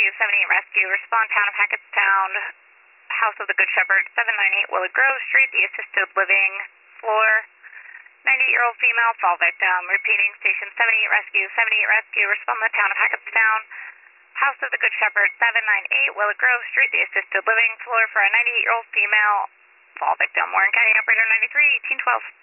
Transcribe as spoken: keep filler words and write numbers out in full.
seventy-eight Rescue, respond town of Hackettstown, House of the Good Shepherd, seven ninety-eight Willard Grove Street, the assisted living floor, ninety-eight-year-old female, fall victim. Repeating, station seventy-eight Rescue, seventy-eight Rescue, respond to the town of Hackettstown, House of the Good Shepherd, seven ninety-eight Willard Grove Street, the assisted living floor for a ninety-eight-year-old female, fall victim. Warren County Operator ninety-three, eighteen twelve.